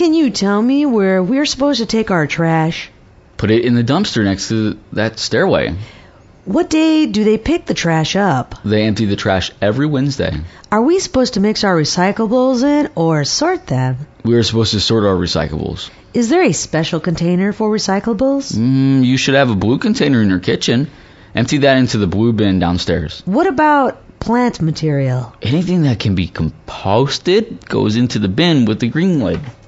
Can you tell me where we're supposed to take our trash? Put it in the dumpster next to that stairway. What day do they pick the trash up? They empty the trash every Wednesday. Are we supposed to mix our recyclables in or sort them? We are supposed to sort our recyclables. Is there a special container for recyclables? You should have a blue container in your kitchen. Empty that into the blue bin downstairs. What about plant material? Anything that can be composted goes into the bin with the green lid.